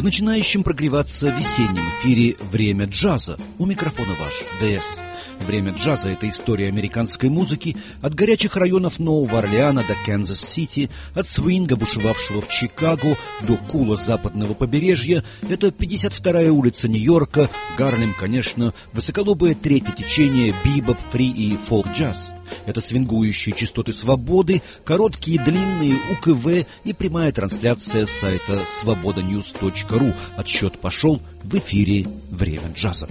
начинающем прогреваться весеннем эфире «Время джаза». У микрофона ваш ДС. «Время джаза» — это история американской музыки от горячих районов Нового Орлеана до Канзас-Сити, от свинга, бушевавшего в Чикаго, до кула западного побережья. Это 52-я улица Нью-Йорка, Гарлем, конечно, высоколобое третье течение, бибоп, фри и фолк-джаз. Это свингующие частоты свободы, короткие, длинные, УКВ и прямая трансляция с сайта svobodanews.ru. Отсчет пошел, в эфире «Время джаза».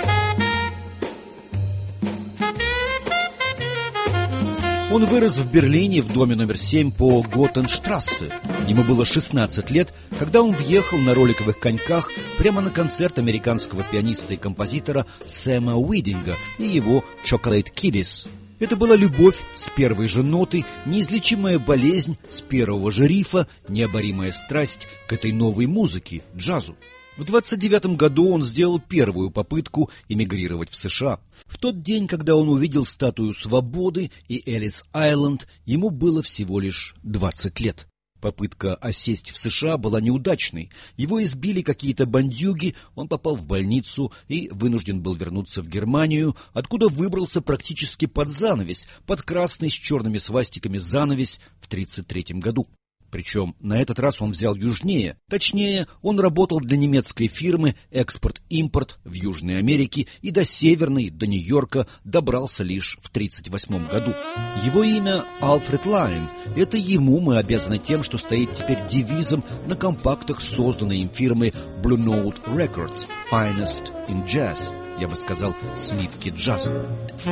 Он вырос в Берлине в доме номер 7 по Готенштрассе. Ему было 16 лет, когда он въехал на роликовых коньках прямо на концерт американского пианиста и композитора Сэма Уидинга и его Chocolate Kiddies. Это была любовь с первой же ноты, неизлечимая болезнь с первого же рифа, необоримая страсть к этой новой музыке, джазу. В 29 году он сделал первую попытку эмигрировать в США. В тот день, когда он увидел статую свободы и Эллис-Айленд, ему было всего лишь 20 лет. Попытка осесть в США была неудачной. Его избили какие-то бандюги, он попал в больницу и вынужден был вернуться в Германию, откуда выбрался практически под занавес, под красный с черными свастиками занавес в 1933 году. Причем на этот раз он взял южнее. Точнее, он работал для немецкой фирмы «Экспорт-импорт» в Южной Америке и до Северной, до Нью-Йорка добрался лишь в 1938 году. Его имя Альфред Лайн. Это ему мы обязаны тем, что стоит теперь девизом на компактах, созданной им фирмой Blue Note Records «Finest in Jazz». Я бы сказал, сливки джаза.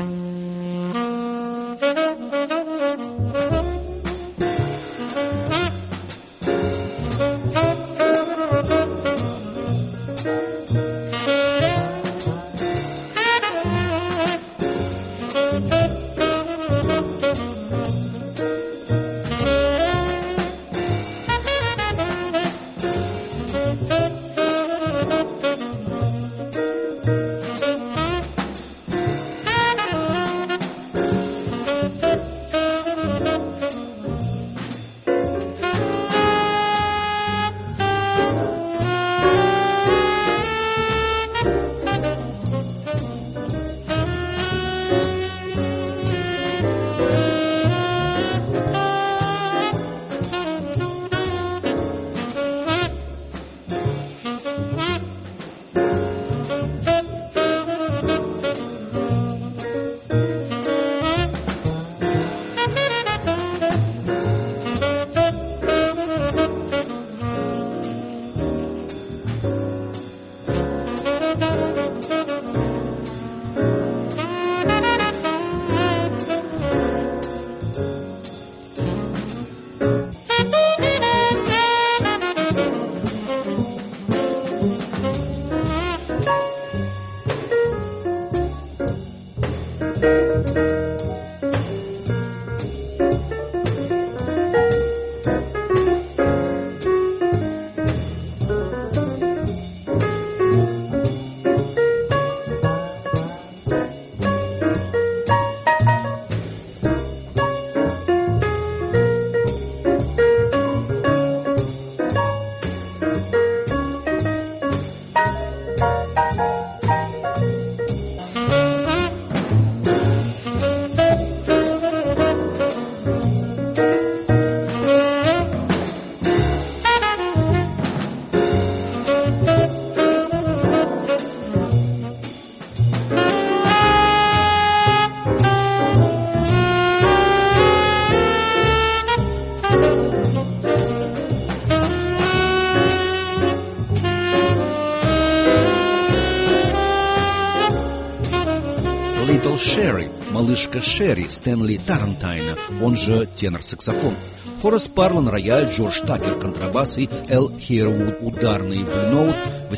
Шерри, малышка Шерри Стэнли Тарантайна, он же тенор-саксофон. Хорас Парлан рояль, Джордж Такер контрабас и Эл Хейрвуд ударный Blue Note.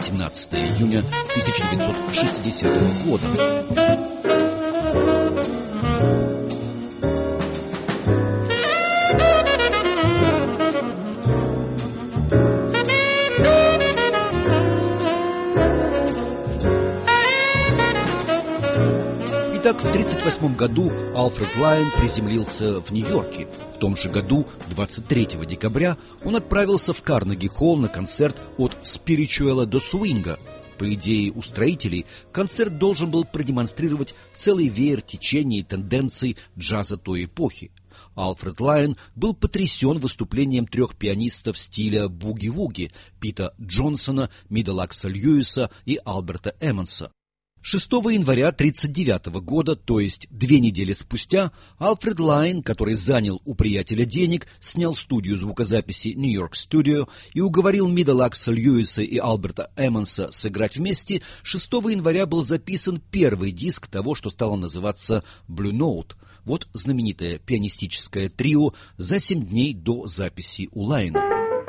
18 июня 1960 года. Итак, в 1928 году Альфред Лайн приземлился в Нью-Йорке. В том же году, 23 декабря, он отправился в Карнеги-холл на концерт от спиричуэла до свинга. По идее устроителей, концерт должен был продемонстрировать целый веер течений и тенденций джаза той эпохи. Альфред Лайн был потрясен выступлением 3 пианистов стиля буги-вуги Пита Джонсона, Миддлакса Льюиса и Альберта Эммонса. 6 января 1939 года, то есть 2 недели спустя, Альфред Лайн, который занял у приятеля денег, снял студию звукозаписи New York Studio и уговорил Миддлакса Льюиса и Альберта Эммонса сыграть вместе. 6 января был записан первый диск того, что стало называться Blue Note. Вот знаменитое пианистическое трио за 7 дней до записи у Лайна.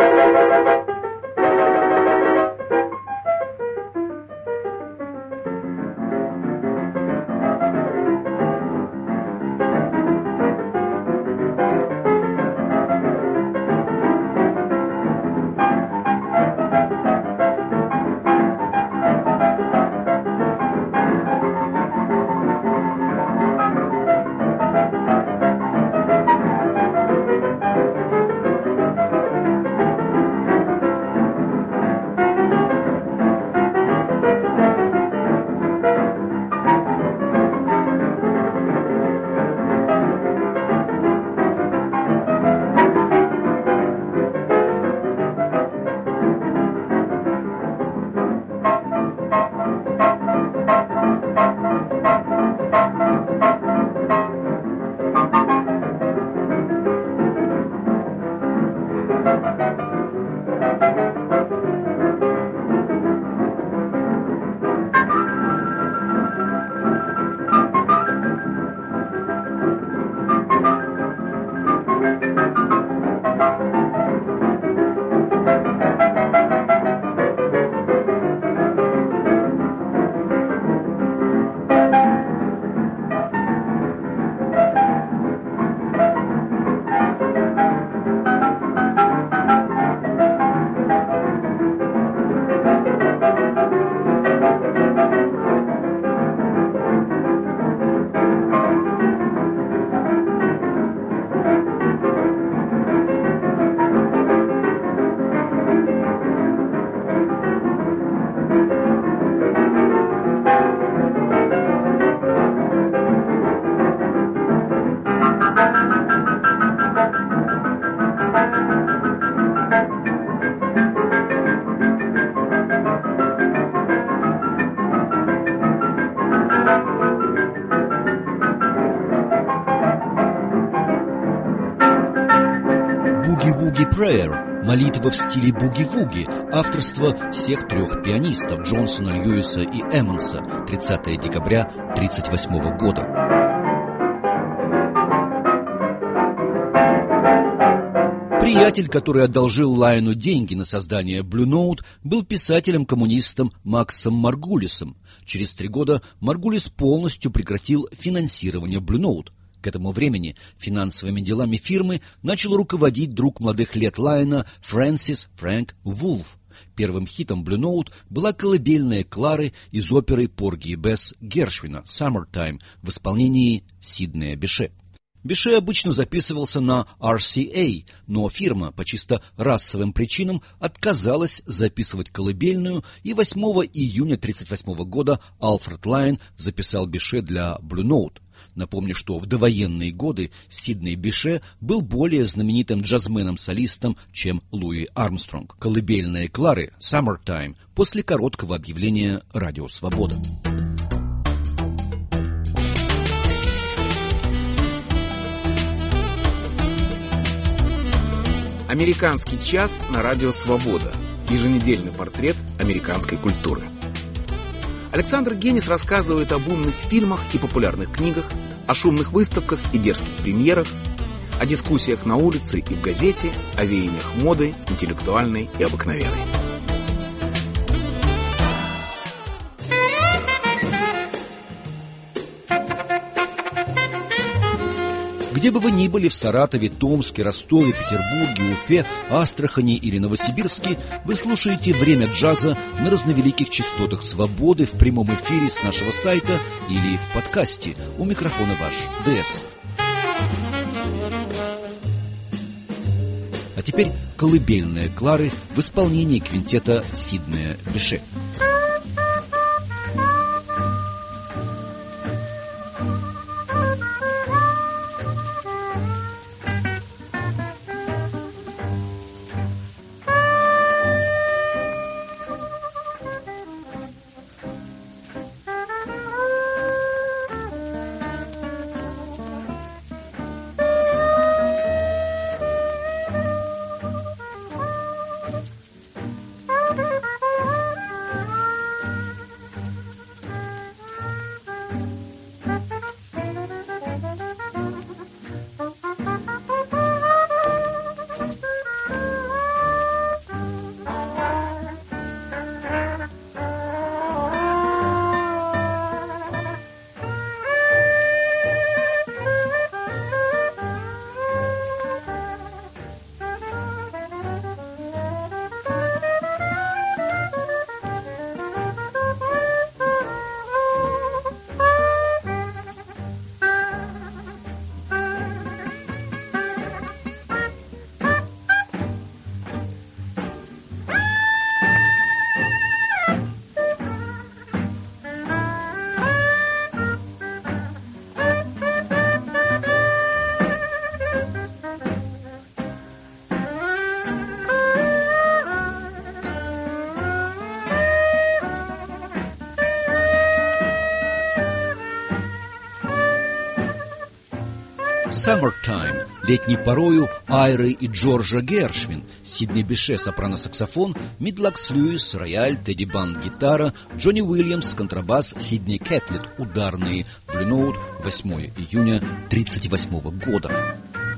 «Буги-вуги Prayer» — молитва в стиле буги-вуги, авторство всех 3 пианистов Джонсона, Льюиса и Эммонса, 30 декабря 1938 года. Приятель, который одолжил Лайну деньги на создание Blue Note, был писателем-коммунистом Максом Маргулисом. Через 3 года Маргулис полностью прекратил финансирование Blue Note. К этому времени финансовыми делами фирмы начал руководить друг молодых лет Лайна Фрэнсис Фрэнк Вулф. Первым хитом Blue Note была колыбельная Клары из оперы «Порги и Бесс» Гершвина «Summertime» в исполнении Сиднея Беше. Беше обычно записывался на RCA, но фирма по чисто расовым причинам отказалась записывать колыбельную, и 8 июня 1938 года Альфред Лайн записал Беше для Blue Note. Напомню, что в довоенные годы Сидней Беше был более знаменитым джазменом-солистом, чем Луи Армстронг. Колыбельная Клары «Summertime» после короткого объявления «Радио Свобода». Американский час на Радио Свобода. Еженедельный портрет американской культуры. Александр Генис рассказывает об умных фильмах и популярных книгах, о шумных выставках и дерзких премьерах, о дискуссиях на улице и в газете, о веяниях моды, интеллектуальной и обыкновенной. Где бы вы ни были, в Саратове, Томске, Ростове, Петербурге, Уфе, Астрахани или Новосибирске, вы слушаете «Время джаза» на разновеликих частотах «Свободы» в прямом эфире с нашего сайта или в подкасте. У микрофона ваш ДС. А теперь колыбельная Клары в исполнении квинтета Сиднея Беше. «Summertime» летней порою Айры и Джорджа Гершвин, Сидни Беше сопрано-саксофон, Мидлакс Льюис рояль, Тедди Бан гитара, Джонни Уильямс контрабас, Сидни Кэтлет ударные, Blue Note, 8 июня 1938 года.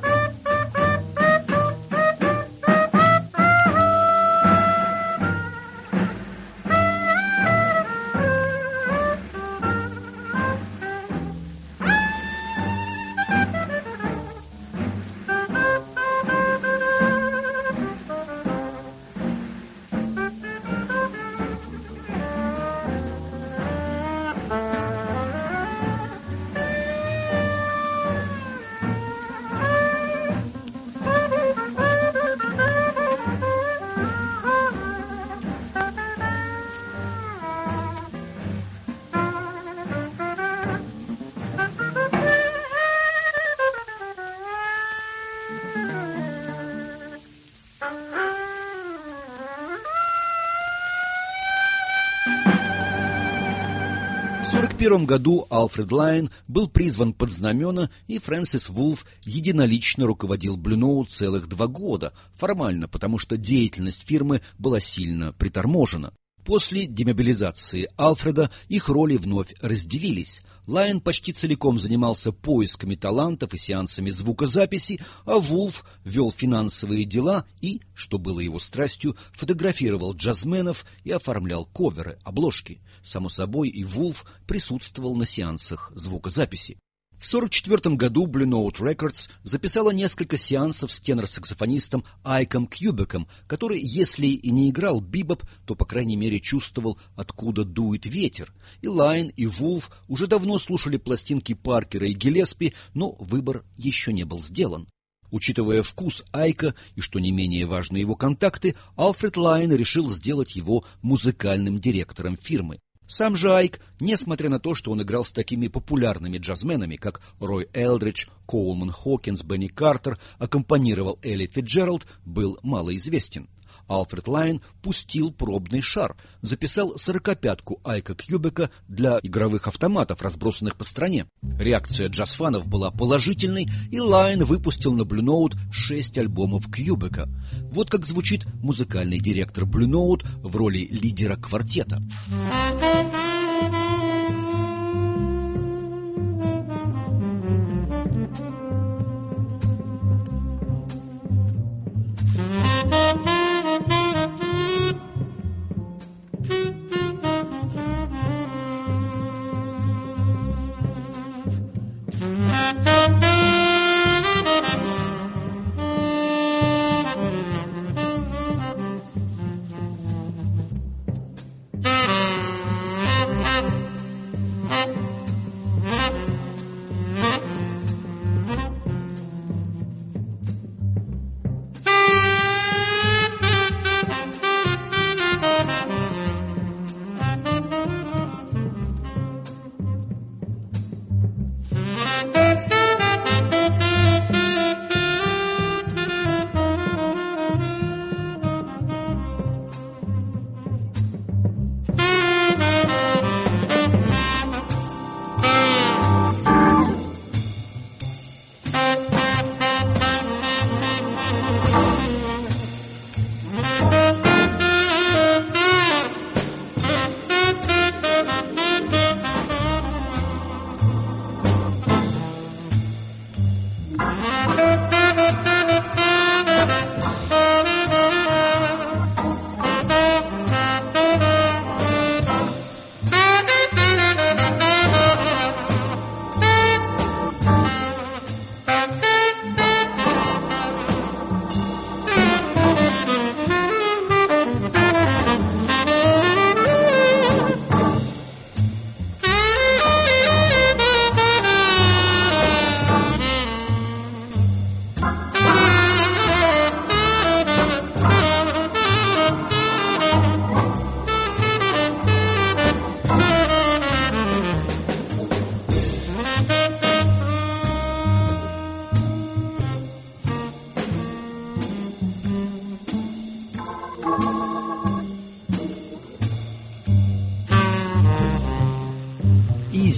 В 1941 году Альфред Лайн был призван под знамена, и Фрэнсис Вулф единолично руководил Blue Note целых 2 года, формально, потому что деятельность фирмы была сильно приторможена. После демобилизации Альфреда их роли вновь разделились. Лайн почти целиком занимался поисками талантов и сеансами звукозаписи, а Вулф вел финансовые дела и, что было его страстью, фотографировал джазменов и оформлял коверы, обложки. Само собой, и Вулф присутствовал на сеансах звукозаписи. В 1944 году Blue Note Records записала несколько сеансов с тенор-саксофонистом Айком Кьюбеком, который, если и не играл бибоп, то, по крайней мере, чувствовал, откуда дует ветер. И Лайн, и Вулф уже давно слушали пластинки Паркера и Гиллеспи, но выбор еще не был сделан. Учитывая вкус Айка и, что не менее важно, его контакты, Альфред Лайн решил сделать его музыкальным директором фирмы. Сам же Айк, несмотря на то, что он играл с такими популярными джазменами, как Рой Элдридж, Коулман Хокинс, Бенни Картер, аккомпанировал Элли Фицджеральд, был малоизвестен. Альфред Лайн пустил пробный шар, записал 45-ку Айка Кьюбека для игровых автоматов, разбросанных по стране. Реакция джаз-фанов была положительной, и Лайн выпустил на Blue Note 6 альбомов Кьюбека. Вот как звучит музыкальный директор Blue Note в роли лидера квартета.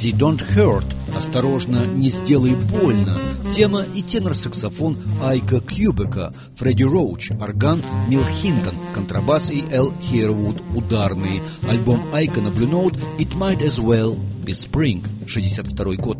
«Easy, don't hurt», «Осторожно, не сделай больно», тема и тенор-саксофон Айка Кьюбека, Фредди Роуч, орган, Мил Хинтон, контрабас и Эл Хейервуд, ударные. Альбом Айка на Blue Note «It Might As Well Be Spring», 1962 год.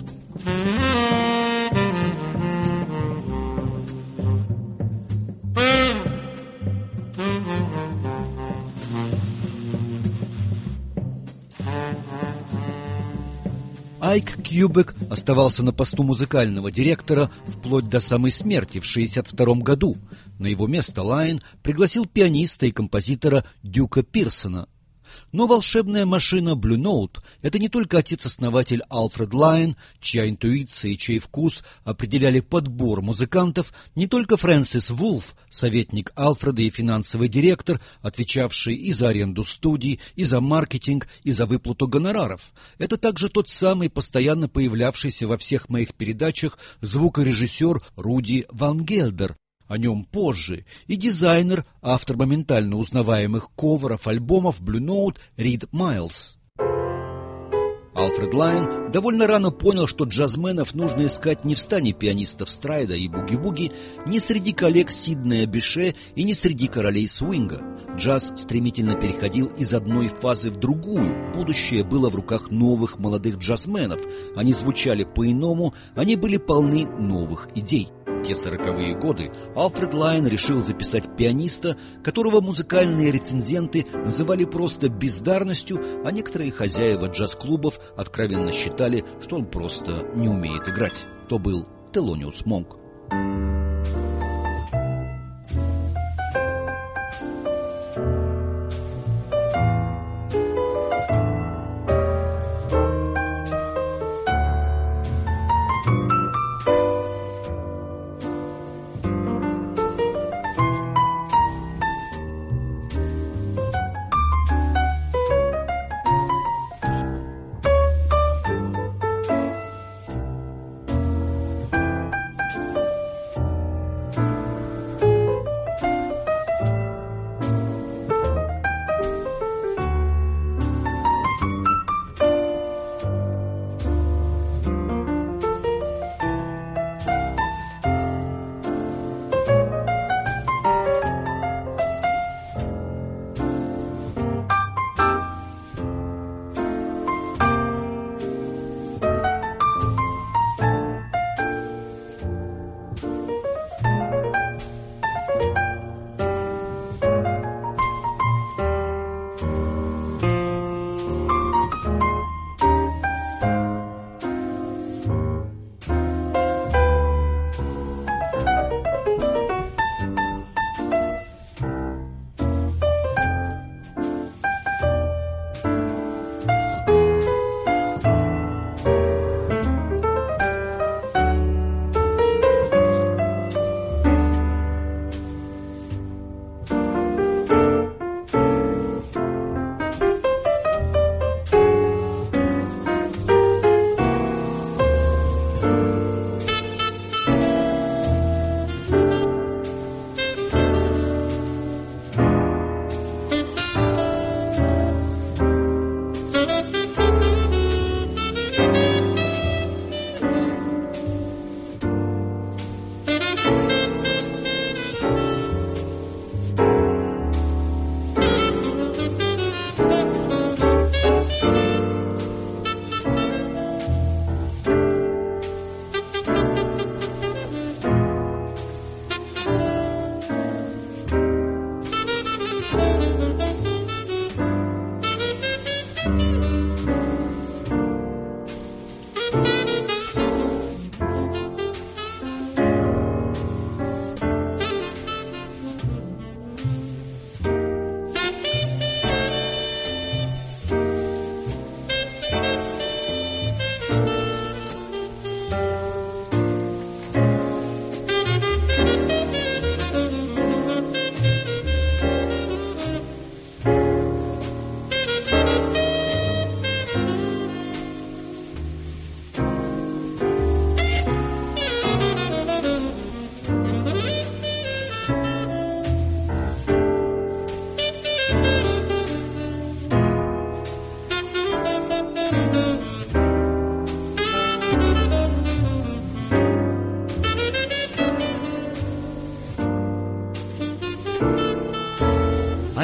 Айк Кьюбек оставался на посту музыкального директора вплоть до самой смерти в 1962 году. На его место Лайн пригласил пианиста и композитора Дюка Пирсона. Но волшебная машина Blue Note — это не только отец-основатель Альфред Лайн, чья интуиция и чей вкус определяли подбор музыкантов, не только Фрэнсис Вулф, советник Альфреда и финансовый директор, отвечавший и за аренду студий, и за маркетинг, и за выплату гонораров. Это также тот самый постоянно появлявшийся во всех моих передачах звукорежиссер Руди Ван Гельдер. О нем позже, и дизайнер, автор моментально узнаваемых коверов альбомов Blue Note Рид Майлз. Альфред Лайн довольно рано понял, что джазменов нужно искать не в стане пианистов Страйда и Буги-Буги, не среди коллег Сиднея Беше и не среди королей свинга. Джаз стремительно переходил из одной фазы в другую. Будущее было в руках новых молодых джазменов. Они звучали по-иному, они были полны новых идей. В те 40-е годы Альфред Лайн решил записать пианиста, которого музыкальные рецензенты называли просто бездарностью, а некоторые хозяева джаз-клубов откровенно считали, что он просто не умеет играть. То был Телониус Монк.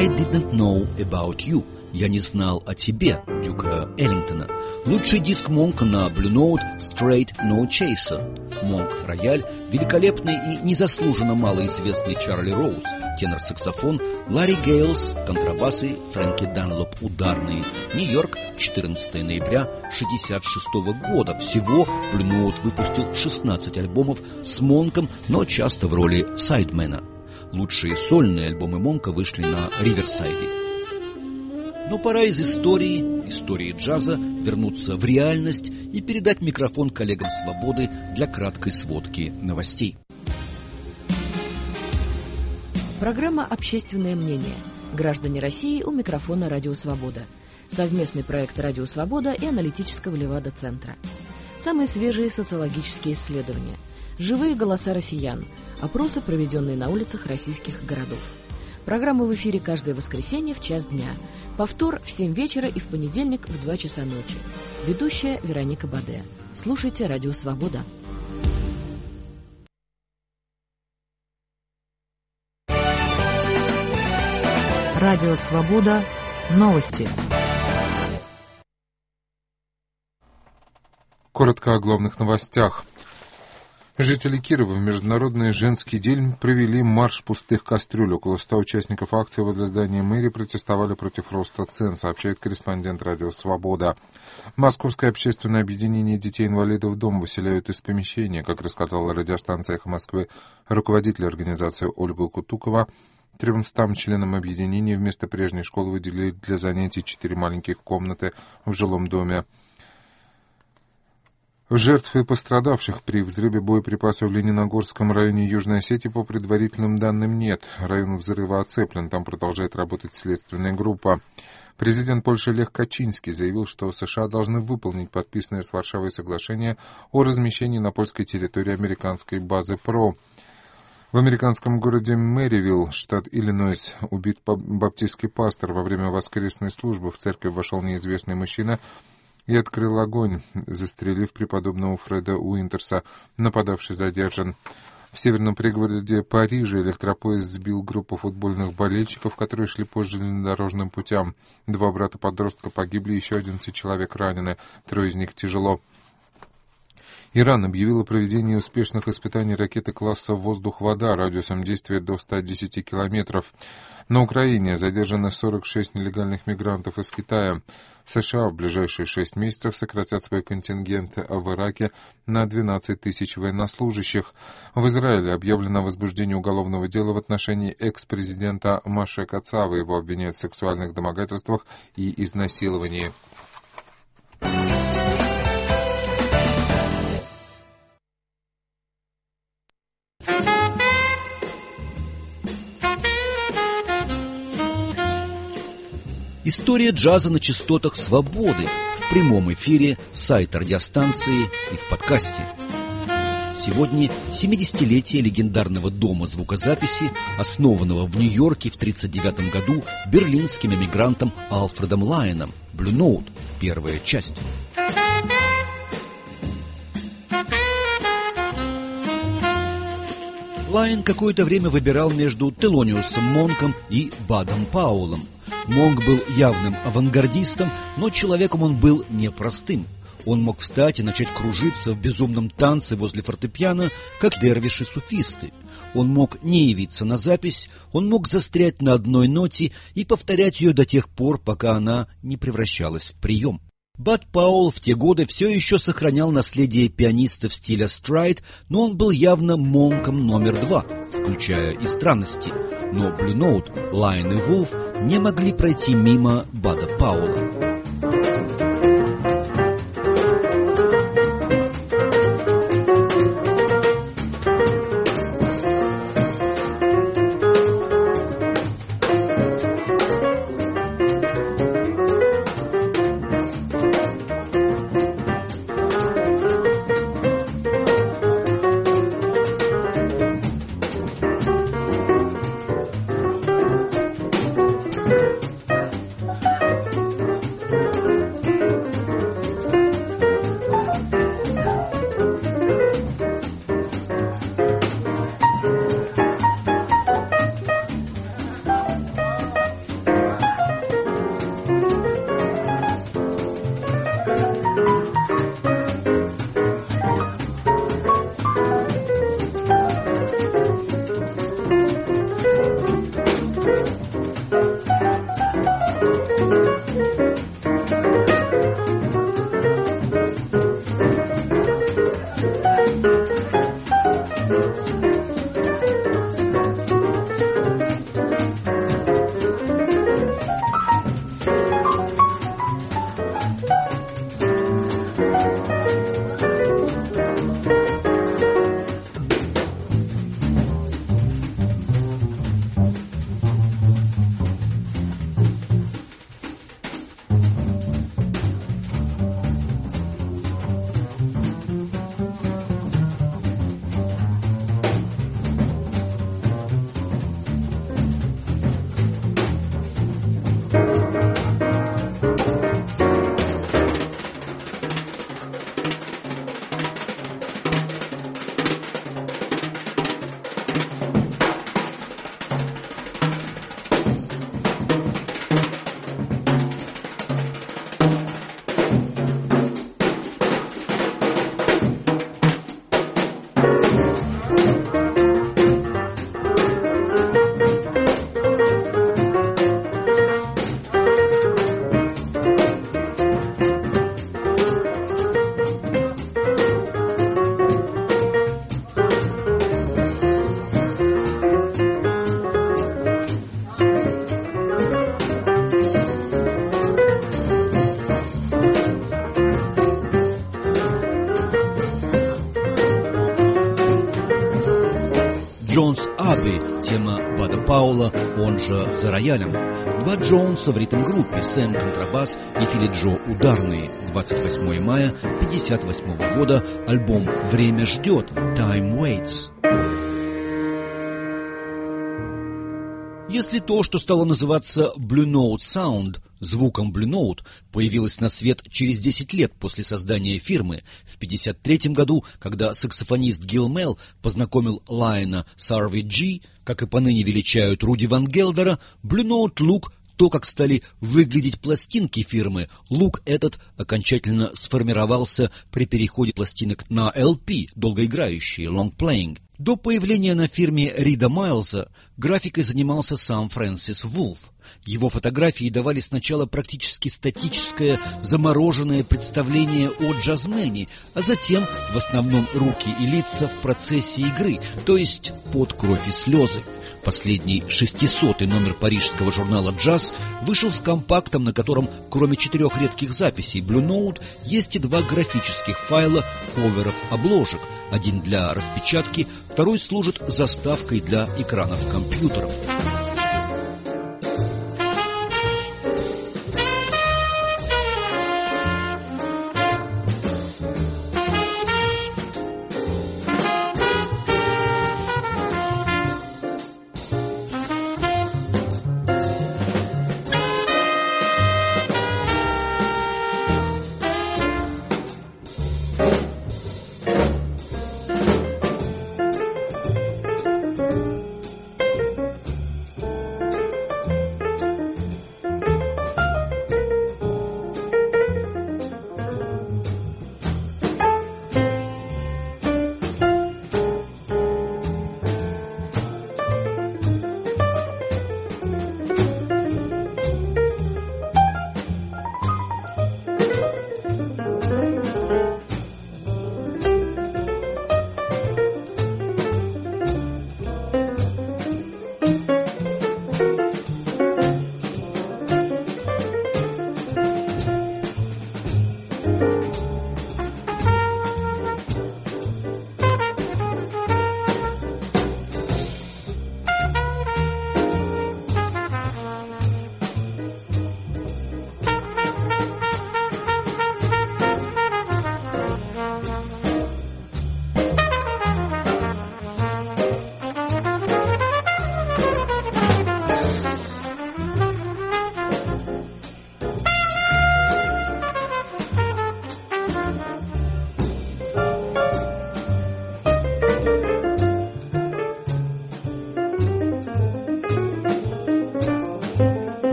I Didn't Know About You. Я не знал о тебе, Дюка Эллингтона. Лучший диск Монка на Blue Note Straight No Chaser. Монк рояль, великолепный и незаслуженно малоизвестный Чарли Роуз, тенор-саксофон, Ларри Гейлс, контрабасы, Фрэнки Данлоп ударные. Нью-Йорк, 14 ноября 1966 года. Всего Blue Note выпустил 16 альбомов с Монком, но часто в роли сайдмена. Лучшие сольные альбомы Монка вышли на Риверсайде. Но пора из истории джаза, вернуться в реальность и передать микрофон коллегам «Свободы» для краткой сводки новостей. Программа «Общественное мнение». Граждане России у микрофона «Радио Свобода». Совместный проект «Радио Свобода» и аналитического Левада-центра. Самые свежие социологические исследования. Живые голоса россиян. Опросы, проведенные на улицах российских городов. Программа в эфире каждое воскресенье в час дня. Повтор в 7 вечера и в понедельник в 2 часа ночи. Ведущая Вероника Баде. Слушайте «Радио Свобода». Радио Свобода. Новости. Коротко о главных новостях. Жители Кирова в Международный женский день провели марш пустых кастрюль. Около 100 участников акции возле здания мэрии протестовали против роста цен, сообщает корреспондент «Радио Свобода». Московское общественное объединение детей-инвалидов «Дом» выселяют из помещения. Как рассказала радиостанция «Эхо Москвы» руководитель организации Ольга Кутукова, 300 членам объединения вместо прежней школы выделили для занятий 4 маленьких комнаты в жилом доме. Жертв и пострадавших при взрыве боеприпасов в Лениногорском районе Южной Осетии по предварительным данным нет. Район взрыва оцеплен, там продолжает работать следственная группа. Президент Польши Лех Качинский заявил, что США должны выполнить подписанное с Варшавой соглашение о размещении на польской территории американской базы ПРО. В американском городе Мэривилл, штат Иллинойс, убит баптистский пастор. Во время воскресной службы в церковь вошел неизвестный мужчина и открыл огонь, застрелив преподобного Фреда Уинтерса. Нападавший задержан. В северном пригороде Парижа электропоезд сбил группу футбольных болельщиков, которые шли по железнодорожным путям. 2 брата-подростка погибли, еще 11 человек ранены, 3 из них тяжело. Иран объявил о проведении успешных испытаний ракеты класса «Воздух-вода» радиусом действия до 110 километров. На Украине задержаны 46 нелегальных мигрантов из Китая. США в ближайшие 6 месяцев сократят свой контингент в Ираке на 12 тысяч военнослужащих. В Израиле объявлено о возбуждении уголовного дела в отношении экс-президента Моше Кацава. Его обвиняют в сексуальных домогательствах и изнасиловании. История джаза на частотах «Свободы» в прямом эфире сайта радиостанции и в подкасте. Сегодня 70-летие легендарного дома звукозаписи, основанного в Нью-Йорке в 1939 году берлинским эмигрантом Альфредом Лайеном. Blue Note. Первая часть. Лайен какое-то время выбирал между Телониусом Монком и Бадом Пауэллом. Монк был явным авангардистом, но человеком он был непростым. Он мог встать и начать кружиться в безумном танце возле фортепиано, как дервиши-суфисты. Он мог не явиться на запись, он мог застрять на одной ноте и повторять ее до тех пор, пока она не превращалась в прием. Бад Пауэлл в те годы все еще сохранял наследие пианистов стиля страйд, но он был явно Монком номер 2, включая и странности. Но Blue Note, Лайен и Вулф не могли пройти мимо Бада Пауэлла. Джонс Аби, тема Бада Паула, он же «За роялем». Два Джонса в ритм-группе, Сэм контрабас и Филли Джо ударные. 28 мая 1958 года, альбом «Время ждет», «Time Waits». Если то, что стало называться Blue Note Sound, звуком Blue Note, появилось на свет через 10 лет после создания фирмы, в 1953 году, когда саксофонист Гил Мел познакомил Лайона с Арви Джи, как и поныне величают Руди Ван Гелдера, Blue Note Look, то, как стали выглядеть пластинки фирмы, лук этот окончательно сформировался при переходе пластинок на LP, долгоиграющие, long playing. До появления на фирме Рида Майлза графикой занимался сам Фрэнсис Вулф. Его фотографии давали сначала практически статическое, замороженное представление о джазмене, а затем в основном руки и лица в процессе игры, то есть под кровь и слезы. Последний 600-й номер парижского журнала «Джаз» вышел с компактом, на котором, кроме 4 редких записей Blue Note, есть и 2 графических файла коверов обложек. Один для распечатки, второй служит заставкой для экранов компьютеров.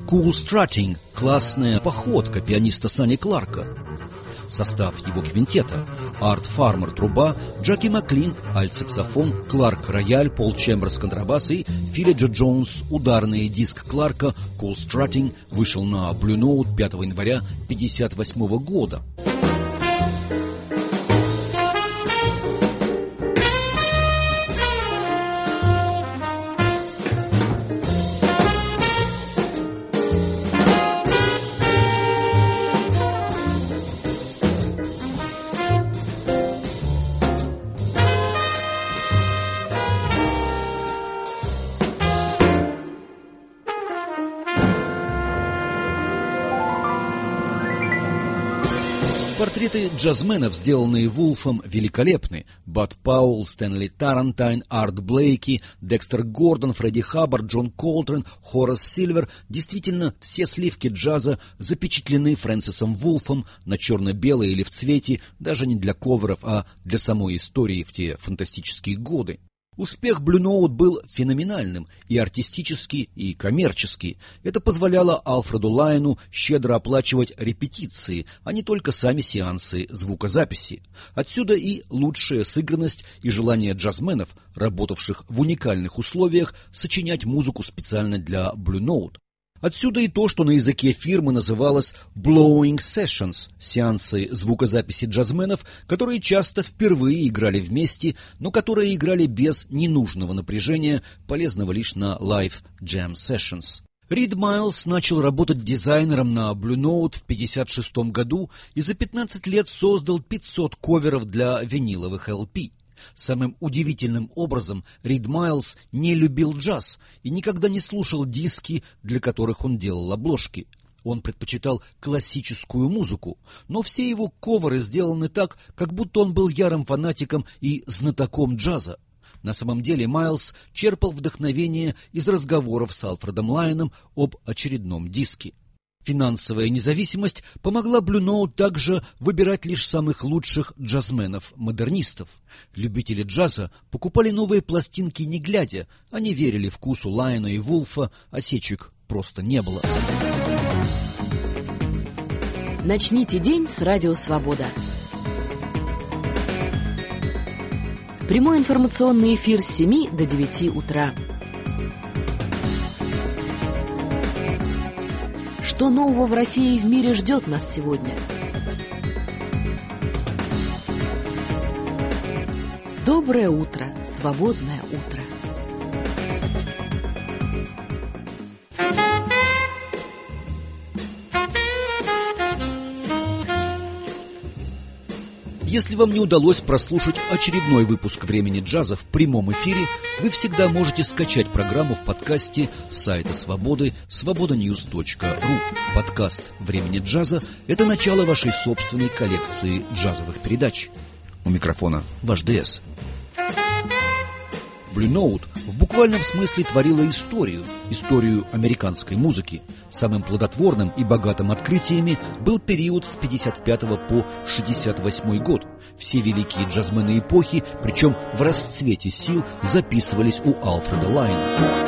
«Cool Strutting» — классная походка пианиста Санни Кларка. Состав его квинтета: Арт Фармер — труба, Джеки Маклин — альт-саксофон, Кларк — рояль, Пол Чемберс — контрабас и Филли Джо Джонс — ударный. Диск Кларка «Cool Strutting» вышел на Blue Note 5 января 1958 года. Портреты джазменов, сделанные Вулфом, великолепны. Бад Пауэлл, Стэнли Тарантайн, Арт Блейки, Декстер Гордон, Фредди Хаббард, Джон Колтрейн, Хорас Сильвер. Действительно, все сливки джаза запечатлены Фрэнсисом Вулфом на черно-белой или в цвете, даже не для коверов, а для самой истории в те фантастические годы. Успех Blue Note был феноменальным и артистически, и коммерчески. Это позволяло Алфреду Лайну щедро оплачивать репетиции, а не только сами сеансы звукозаписи. Отсюда и лучшая сыгранность и желание джазменов, работавших в уникальных условиях, сочинять музыку специально для Blue Note. Отсюда и то, что на языке фирмы называлось «blowing sessions» — сеансы звукозаписи джазменов, которые часто впервые играли вместе, но которые играли без ненужного напряжения, полезного лишь на live jam sessions. Рид Майлз начал работать дизайнером на Blue Note в 1956 году и за 15 лет создал 500 коверов для виниловых LP. Самым удивительным образом Рид Майлз не любил джаз и никогда не слушал диски, для которых он делал обложки. Он предпочитал классическую музыку, но все его коверы сделаны так, как будто он был ярым фанатиком и знатоком джаза. На самом деле Майлз черпал вдохновение из разговоров с Алфредом Лайном об очередном диске. Финансовая независимость помогла Blue Note также выбирать лишь самых лучших джазменов-модернистов. Любители джаза покупали новые пластинки не глядя, они верили вкусу Лайна и Вулфа, осечек просто не было. Начните день с Радио Свобода. Прямой информационный эфир с 7 до 9 утра. Что нового в России и в мире ждет нас сегодня? Доброе утро, свободное утро. Если вам не удалось прослушать очередной выпуск «Времени джаза» в прямом эфире, вы всегда можете скачать программу в подкасте с сайта Свободы svobodanews.ru. Подкаст «Времени джаза» — это начало вашей собственной коллекции джазовых передач. У микрофона ваш ДС. Blue Note в буквальном смысле творила историю американской музыки. Самым плодотворным и богатым открытиями был период с 55 по 68 год. Все великие джазмены эпохи, причем в расцвете сил, записывались у Алфреда Лайна.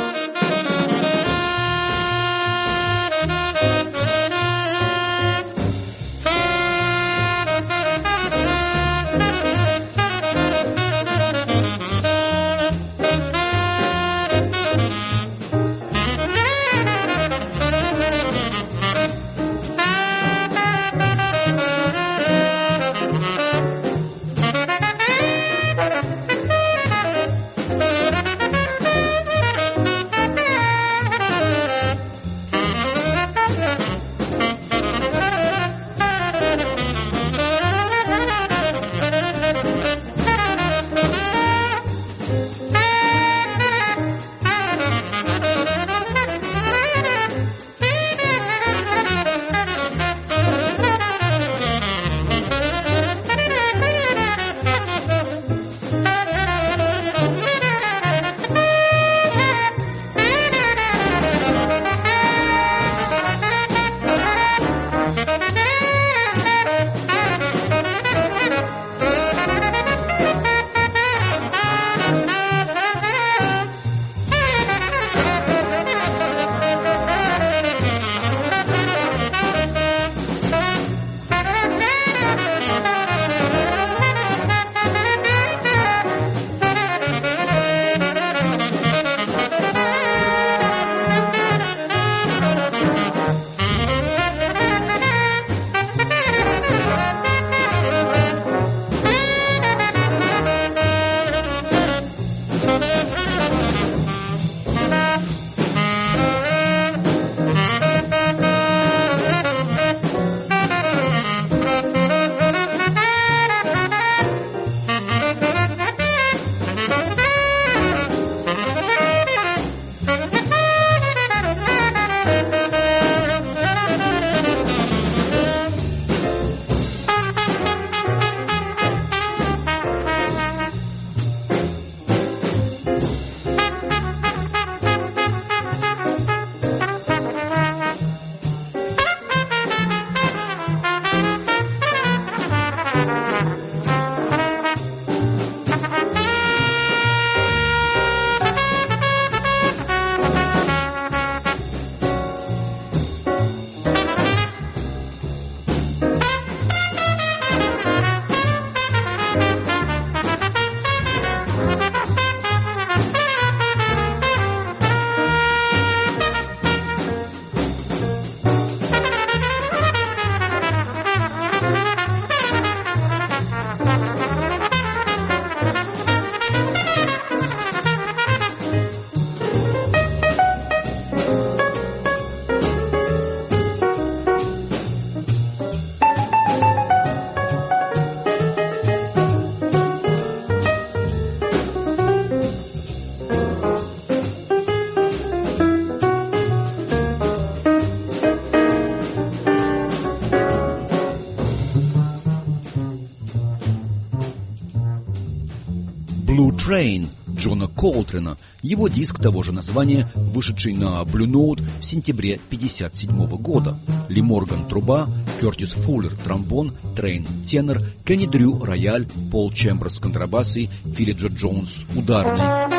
Train Джона Колтрена, его диск того же названия, вышедший на Blue Note в сентябре 1957 года. Ли Морган – труба, Кертис Фуллер – тромбон, Трейн – тенор, Кенни Дрю – рояль, Пол Чемберс – контрабас и Филли Джо Джонс – ударный.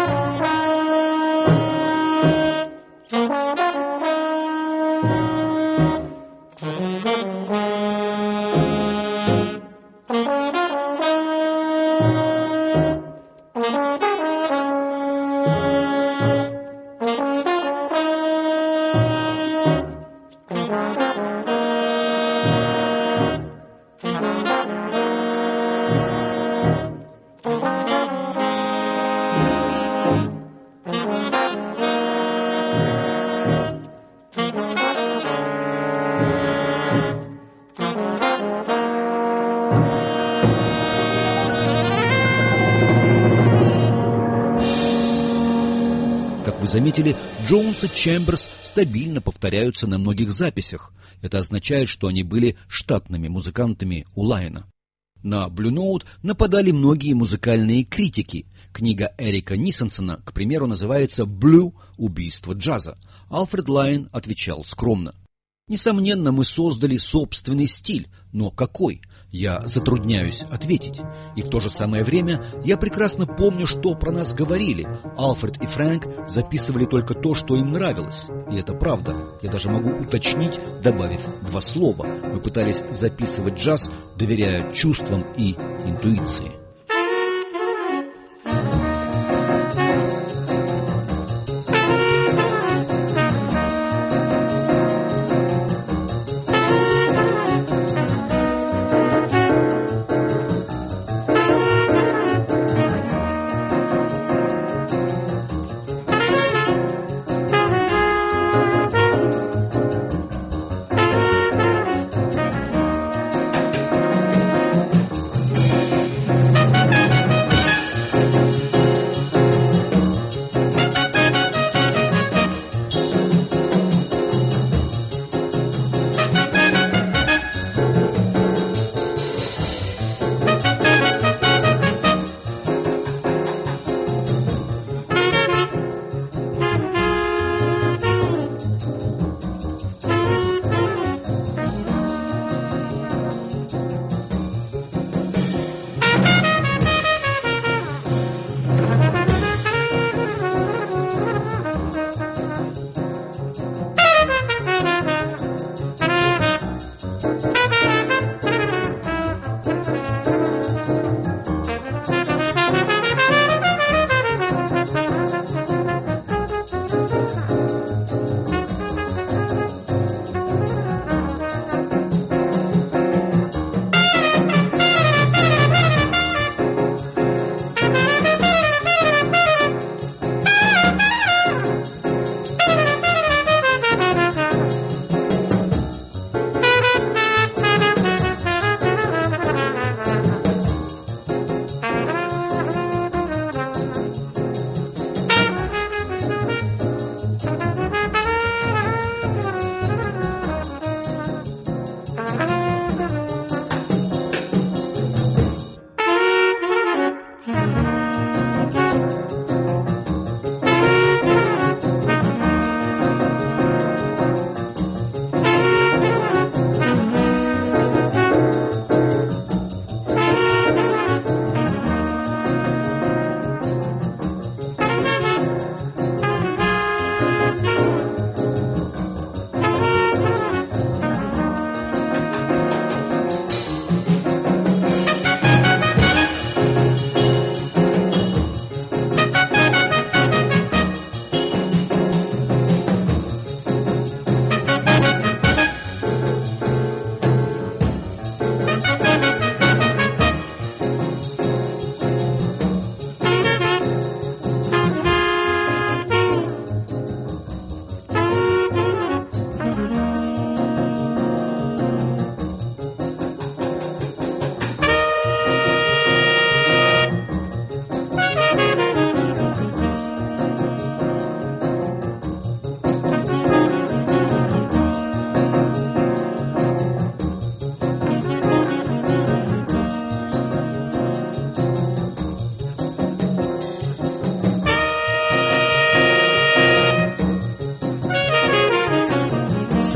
Вы заметили, Джонс и Чемберс стабильно повторяются на многих записях. Это означает, что они были штатными музыкантами у Лайна. На Blue Note нападали многие музыкальные критики. Книга Эрика Нисенсена, к примеру, называется «Blue. Убийство джаза». Альфред Лайн отвечал скромно: «Несомненно, мы создали собственный стиль, но какой? Я затрудняюсь ответить. И в то же самое время я прекрасно помню, что про нас говорили. Альфред и Фрэнк записывали только то, что им нравилось. И это правда. Я даже могу уточнить, добавив 2 слова. Мы пытались записывать джаз, доверяя чувствам и интуиции».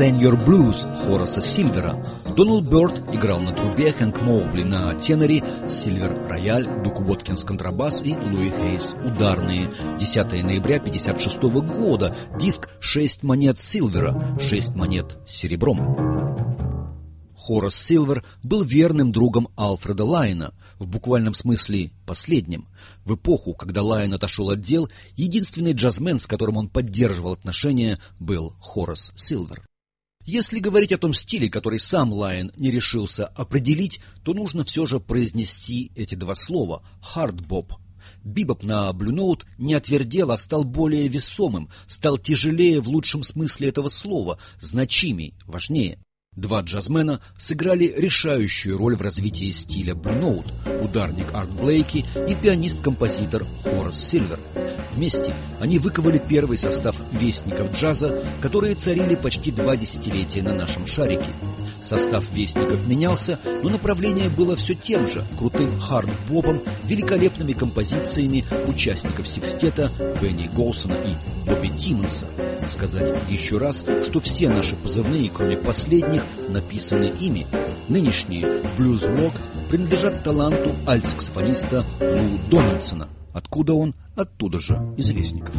Senior Blues Хораса Сильвера. Дональд Бёрд играл на трубе, Хэнк Моубли на теноре, Сильвер рояль, Дук Уоткинс контрабас и Луи Хейс ударные. 10 ноября 1956 года. Диск «6 монет Сильвера», 6 монет серебром. Хорас Сильвер был верным другом Алфреда Лайна, в буквальном смысле последним. В эпоху, когда Лайн отошел от дел, единственный джазмен, с которым он поддерживал отношения, был Хорас Сильвер. Если говорить о том стиле, который сам Лайн не решился определить, то нужно все же произнести эти два слова «хардбоп». Бибоп на Blue Note не отвердел, а стал более весомым, стал тяжелее в лучшем смысле этого слова, значимей, важнее. Два джазмена сыграли решающую роль в развитии стиля Blue Note: ударник Арт Блейки и пианист-композитор Хорас Сильвер. Вместе они выковали первый состав вестников джаза, которые царили почти 2 десятилетия на нашем шарике. Состав вестников менялся, но направление было все тем же: крутым хард-бопом, великолепными композициями участников секстета Бенни Голсона и Бобби Тиммонса. Сказать еще раз, что все наши позывные, кроме последних, написаны ими. Нынешние блюз-рок принадлежат таланту альт-саксофониста Лу Дональдсона. Откуда он? Оттуда же, из вестников.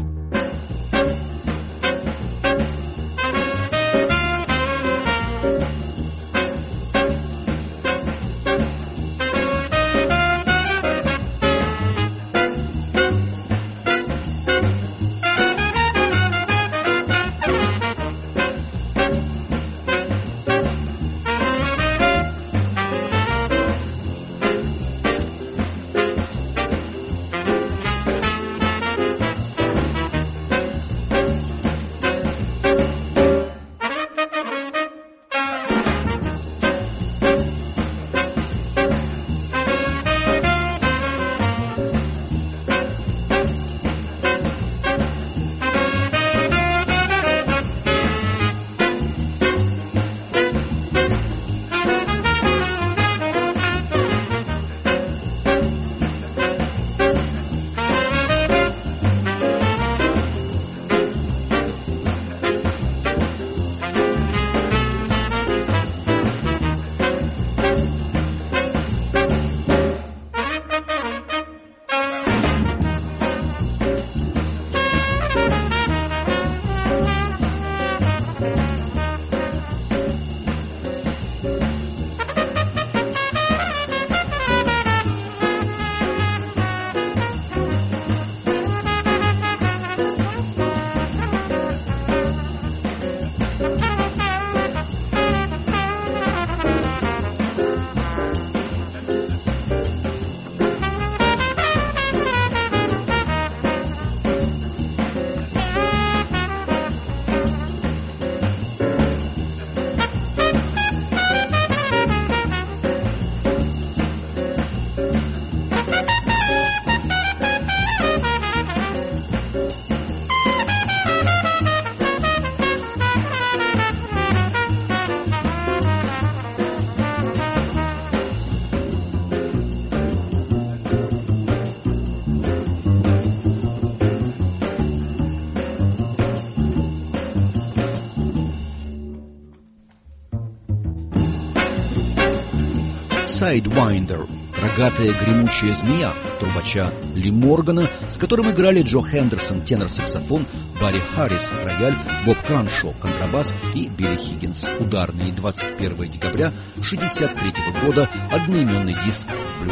Sidewinder, рогатая гремучая змея трубача Ли Моргана, с которым играли Джо Хендерсон, тенор-саксофон, Барри Харрис, рояль, Боб Краншо, контрабас и Билли Хиггинс, ударный. 21 декабря 1963 года, одноименный диск Blue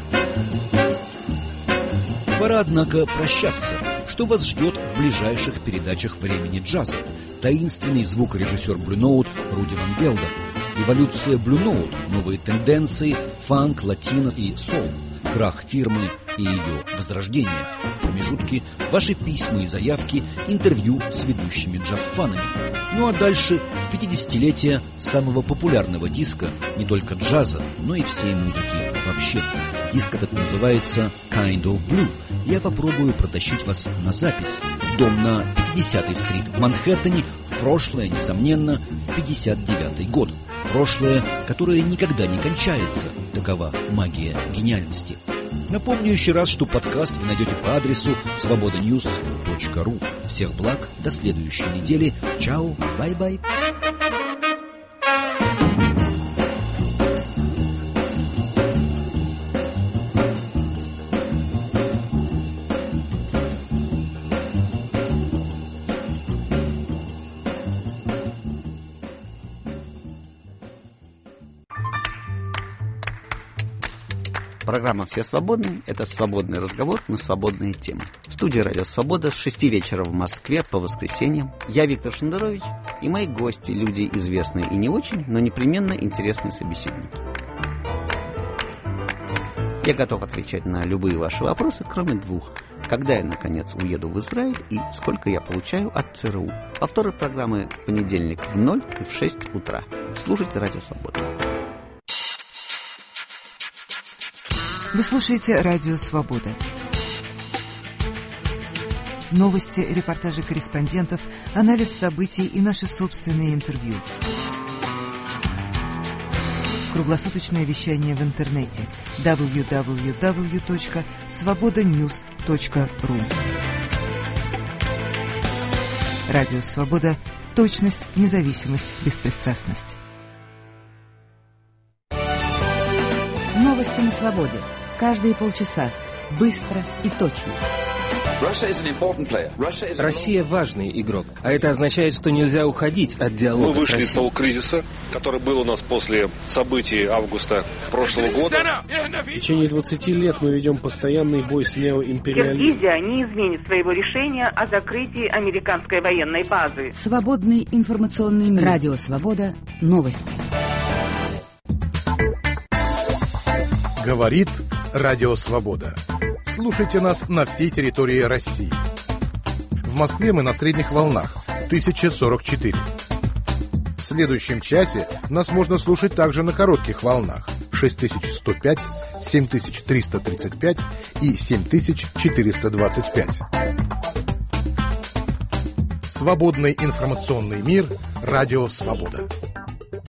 Note. Пора, однако, прощаться. Что вас ждет в ближайших передачах времени джаза? Таинственный звукорежиссер Blue Note Руди Ван Гелдер. Эволюция Blue Note, новые тенденции, фанк, латино и сол, крах фирмы и ее возрождение. В промежутке ваши письма и заявки, интервью с ведущими джаз-фанами. Ну а дальше 50-летие самого популярного диска, не только джаза, но и всей музыки вообще. Диск этот называется Kind of Blue. Я попробую протащить вас на запись. Дом на 50-й стрит в Манхэттене, в прошлое, несомненно, в 59-й год. Прошлое, которое никогда не кончается. Такова магия гениальности. Напомню еще раз, что подкаст вы найдете по адресу svobodanews.ru. Всех благ, до следующей недели. Чао, бай-бай. Программа «Все свободны» — это свободный разговор на свободные темы. В студии «Радио Свобода» с 6 вечера в Москве по воскресеньям. Я Виктор Шендерович и мои гости, люди известные и не очень, но непременно интересные собеседники. Я готов отвечать на любые ваши вопросы, кроме двух. Когда я, наконец, уеду в Израиль и сколько я получаю от ЦРУ. Повторы программы в понедельник в 0 и в 6 утра. Слушайте «Радио Свобода». Вы слушаете «Радио Свобода». Новости, репортажи корреспондентов, анализ событий и наши собственные интервью. Круглосуточное вещание в интернете www.svobodanews.ru. Радио Свобода. Точность, независимость, беспристрастность. Новости на свободе. Каждые полчаса. Быстро и точно. Россия важный игрок, а это означает, что нельзя уходить от диалога. Мы вышли из того кризиса, который был у нас после событий августа прошлого года. В течение 20 лет мы ведем постоянный бой с неоимпериализмом. Киргизия не изменит своего решения о закрытии американской военной базы. Свободный информационный мир. Радио Свобода. Новости. Говорит Радио Свобода. Слушайте нас на всей территории России. В Москве мы на средних волнах 1044. В следующем часе нас можно слушать также на коротких волнах 6105, 7335 и 7425. Свободный информационный мир. Радио Свобода.